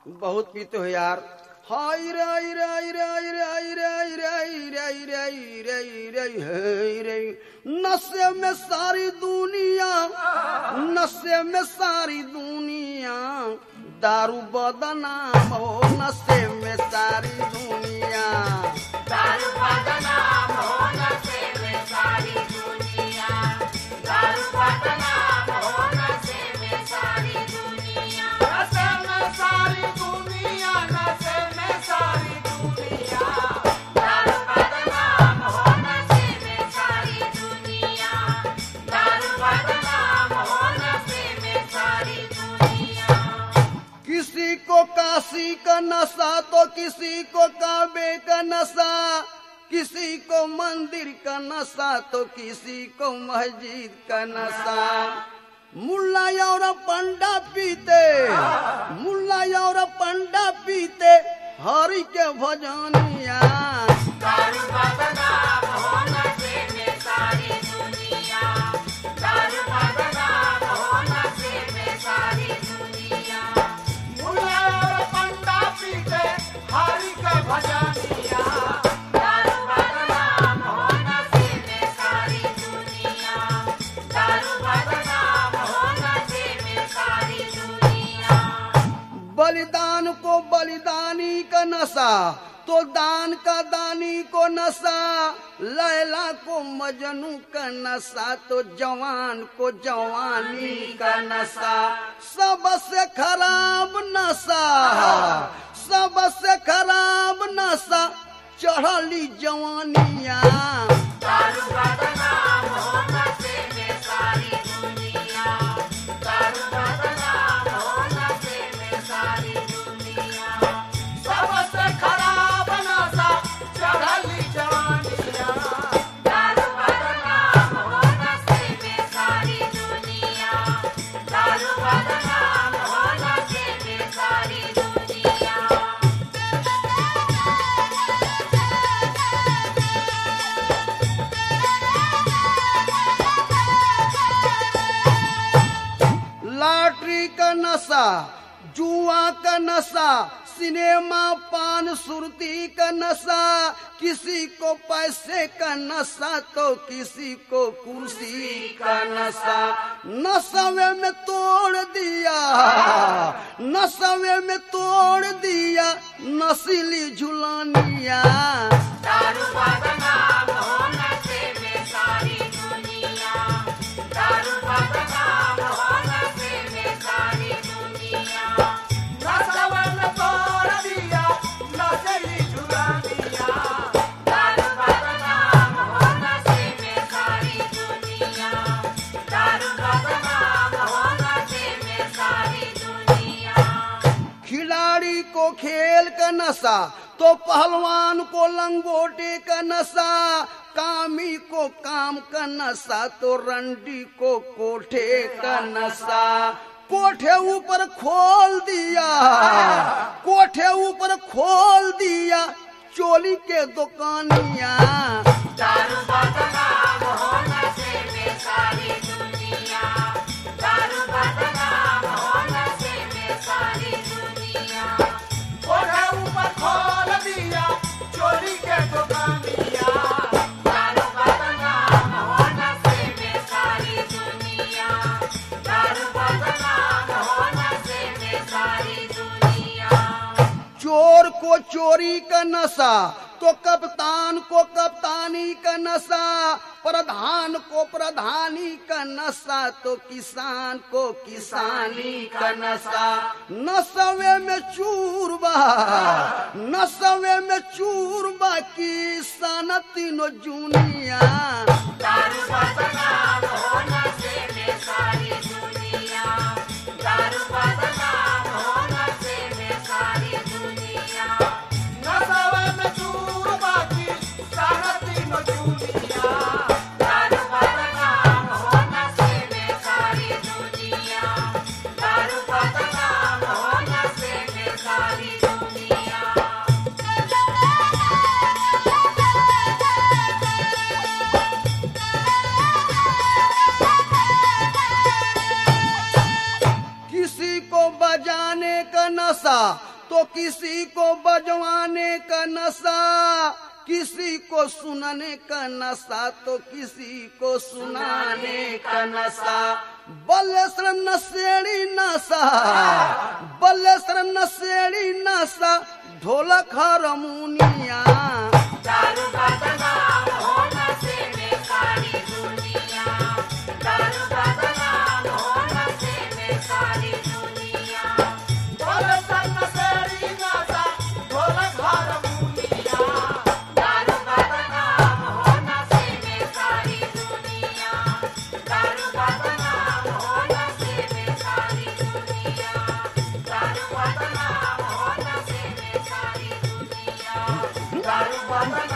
बहुत पीते हो यार। हाय रे हाय रे हाय रे हाय रे हाय रे हाय रे हाय रे हाय रे हाय रे हाय रे हाय रे। नशे में सारी दुनिया, नशे में सारी दुनिया, दारू बदनाम हो नशे में सारी दुनिया, दारू बदनाम हो नशे में सारी दुनिया, दारू बदनाम हो नशे में सारी दुनिया, नशे में सारी दुनिया, नशे में सारी दुनिया, दारू बदनाम हो नशे में सारी दुनिया, दारू बदनाम हो नशे में सारी दुनिया। किसी को काशी का नशा तो किसी को काबे का नशा, किसी को मंदिर का नशा तो किसी को मस्जिद का नशा। मुल्ला और पंडा पीते, मुल्ला और पंडा पीते हरि के भजनिया, दारू बदनाम हो नशे में सारी दुनिया, दारू बदनाम हो नशे में सारी दुनिया। मुल्ला और पंडा पीते हरि के भजनिया, दारू बदनाम हो नशे में सारी दुनिया, दारू बदनाम हो नशे में सारी दुनिया। बलिदान को बलिदानी का नशा तो दान का दानी को नशा, लैला को मजनू का नशा तो जवान को जवानी का नशा। सबसे खराब नशा, सबसे खराब नशा चढ़ली जवानिया, दारू बदनाम हो नशे में सारी दुनिया, दारू बदनाम हो नशे में सारी दुनिया। सबसे खराब नशा चढ़ली जवानिया, दारू बदनाम हो नशे में सारी दुनिया, दारू बदनाम हो नशे में सारी दुनिया। लॉटरी का नशा, जुआ का नशा, सिनेमा पान सुरती का नशा, किसी को पैसे का नशा तो किसी को कुर्सी का नशा। नशे में तोड़ दिया, नशे में तोड़ दिया नशीली झुलानिया, दारू बदनाम हो नशे में सारी दुनिया, दारू बदनाम हो नशे में सारी दुनिया। नशे में तोड़ दिया नशीली झुलानिया, दारू बदनाम हो नशे में सारी दुनिया, दारू बदनाम हो नशे में सारी दुनिया। खिलाड़ी को खेल का नशा तो पहलवान को लंगोटे का नशा, कामी को काम का नशा तो रंडी को कोठे का नशा। कोठे ऊपर खोल दिया, कोठे ऊपर खोल दिया चोली के दुकानिया, दारू बदनाम हो नशे में सारी दुनिया, दारू बदनाम हो नशे में सारी दुनिया। कोठे ऊपर खोल दिया चोरी के दुकानिया, दारू बदनाम हो नशे में सारी दुनिया, दारू बदनाम हो नशे में सारी दुनिया। चोर को चोरी का नशा तो कप्तान को कप्तानी का नशा, प्रधान को प्रधानी का नशा तो किसान को किसानी का नशा। नशे में चूरबा, नशे में चूरबा किसान तीनों जूनिया, दारू बदनाम हो नशे में सारी दुनिया, दारू बदनाम हो नशे में सारी दुनिया। नशे में चूरबा किसान तीनों जूनिया, दारू बदनाम हो नशे में सारी दुनिया, दारू बदनाम हो नशे में सारी दुनिया। किसी को बजाने का नशा तो किसी को बजवाने का नशा, किसी को सुनाने का नशा, तो किसी को सुनाने का नशा। बल्लेश्वर नशेड़ी नशा, बल्लेश्वर नशेड़ी नशा, ढोलक हारमोनिया। दारू बदनाम हो नशे में सारी दुनिया, दारू बदनाम हो नशे में सारी दुनिया। बल्लेश्वर नशेड़ी नशा, ढोलक हारमोनिया। दारू बदनाम हो नशे में सारी दुनिया, दारू बदनाम हो नशे में सारी दुनिया, दारू बदनाम हो नशे में सारी दुनिया, दारू बदनाम